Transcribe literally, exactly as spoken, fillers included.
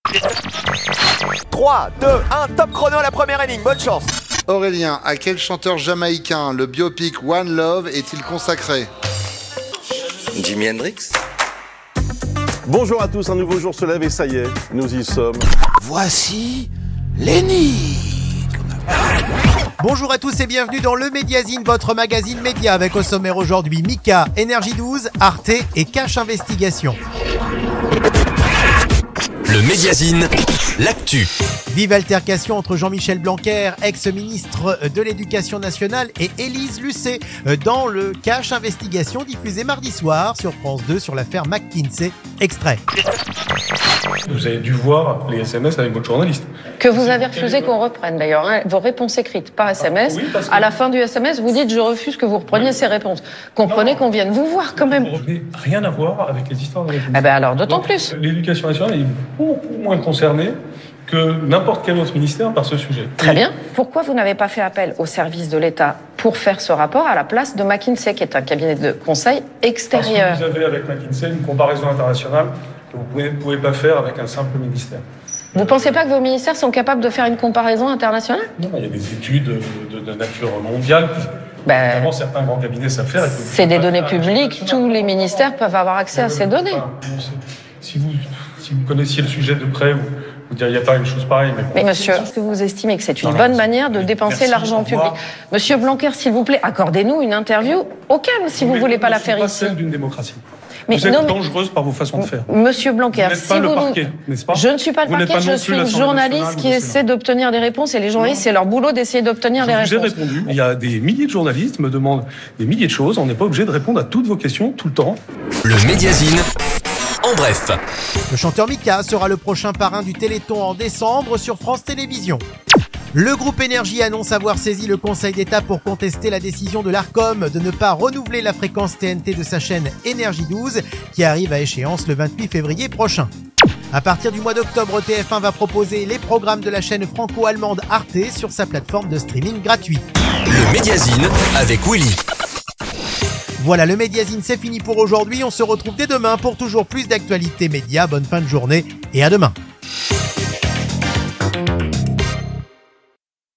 trois, deux, un, top chrono à la première énigme, bonne chance. Aurélien, à quel chanteur jamaïcain le biopic One Love est-il consacré? Jimi Hendrix. Bonjour à tous, un nouveau jour se lève et ça y est, nous y sommes. Voici l'énigme. Bonjour à tous et bienvenue dans le Mediazine, votre magazine média avec au sommaire aujourd'hui Mika, Énergie douze, Arte et Cache Investigation. Le Mediazine, l'actu. Vive altercation entre Jean-Michel Blanquer, ex-ministre de l'Éducation nationale, et Élise Lucet dans le Cache Investigation diffusé mardi soir sur France deux sur l'affaire McKinsey. Extrait. Vous avez dû voir les S M S avec votre journaliste. Que vous avez refusé qu'on reprenne d'ailleurs, hein, vos réponses écrites par S M S. Ah, oui, que... À la fin du S M S, vous dites je refuse que vous repreniez ces réponses. Comprenez non, qu'on vienne vous voir quand même. Vous n'avez rien à voir avec les histoires de réponses. Eh ben alors d'autant plus. L'éducation nationale est beaucoup moins concernée que n'importe quel autre ministère par ce sujet. Très bien. Pourquoi vous n'avez pas fait appel au service de l'État pour faire ce rapport à la place de McKinsey, qui est un cabinet de conseil extérieur? Parce que vous avez avec McKinsey une comparaison internationale que vous ne pouvez pas faire avec un simple ministère. Vous ne pensez pas que vos ministères sont capables de faire une comparaison internationale? Non, il y a des études de, de, de nature mondiale. Ben, Évidemment, certains grands cabinets savent faire. C'est des données publiques. Tous les ministères peuvent avoir accès à ces données. Si vous, si vous connaissiez le sujet de près, vous vous diriez pas une chose pareille. Mais, mais monsieur, est-ce que vous estimez que c'est une non, bonne non, manière de dépenser merci, l'argent public? Monsieur Blanquer, s'il vous plaît, accordez-nous une interview au calme si vous ne voulez pas la faire ici. C'est pas celle d'une démocratie. Mais vous êtes non, mais... dangereuse par vos façons de faire. Monsieur Blanquer, vous si pas vous le parquet, nous... n'est-ce pas? Je ne suis pas le vous parquet, pas je suis une journaliste qui essaie d'obtenir des réponses et les journalistes, c'est leur boulot d'essayer d'obtenir je des réponses. réponses. J'ai répondu. Il y a des milliers de journalistes qui me demandent des milliers de choses. On n'est pas obligé de répondre à toutes vos questions tout le temps. Le Mediazine. En bref. Le chanteur Mika sera le prochain parrain du Téléthon en décembre sur France Télévisions. Le groupe Énergie annonce avoir saisi le Conseil d'État pour contester la décision de l'Arcom de ne pas renouveler la fréquence T N T de sa chaîne Énergie douze qui arrive à échéance le vingt-huit février prochain. À partir du mois d'octobre, T F un va proposer les programmes de la chaîne franco-allemande Arte sur sa plateforme de streaming gratuit. Le Mediazine avec Willy. Voilà, le Mediazine, c'est fini pour aujourd'hui. On se retrouve dès demain pour toujours plus d'actualités médias. Bonne fin de journée et à demain.